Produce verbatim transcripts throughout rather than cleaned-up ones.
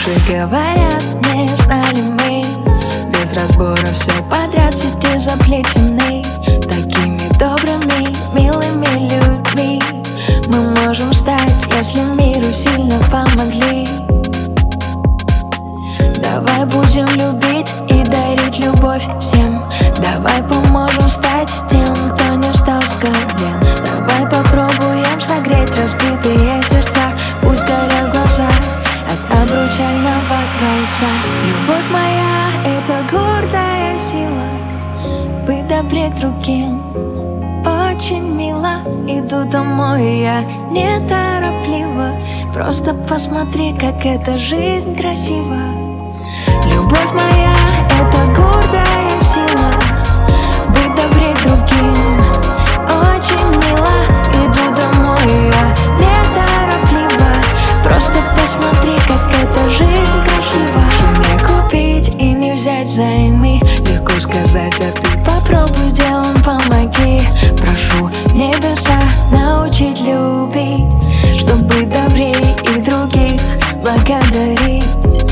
уши говорят, не знали мы. Без разбора все подряд, сети заплетены. Такими добрыми, милыми людьми мы можем стать, если миру сильно помогли. Давай будем любить и дарить любовь всем. Давай поможем стать тем, кто не устал с колен. Давай попробуем согреть разбитые сердца. Пусть горят глаза от обручального кольца. Любовь моя — это гордая сила. Быть добре к другим очень мило. Иду домой я неторопливо. Просто посмотри, как эта жизнь красива. Любовь моя — это гордая сила. Быть добре к другим очень мило. Иду домой я неторопливо. Просто посмотри, как эта жизнь красива. Не купить и не взять взаймы. Легко сказать, а ты попробуй делом помоги. Прошу небеса научить любить, чтобы быть добрее и других благодарить.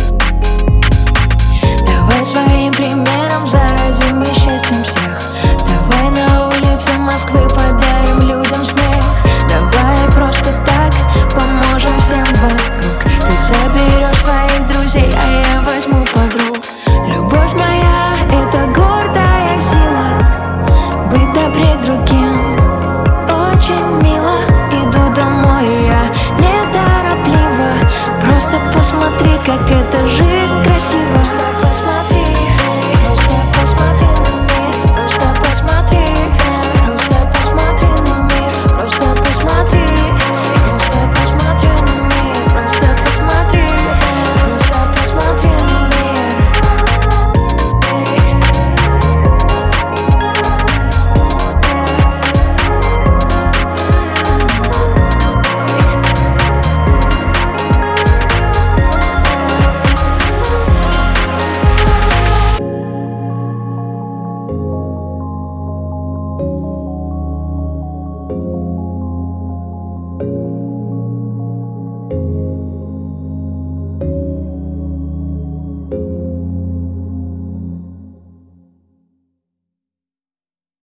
Давай своим примером заразим и счастьем всех. Давай на улице Москвы подарим людям смех. Давай просто так поможем всем вокруг. Ты соберешь своих друзей, а я возьму подруг. Любовь моя — это гордая сила. Быть добре к другим очень мило. Иду домой я неторопливо. Просто посмотри, как эта жизнь красива. you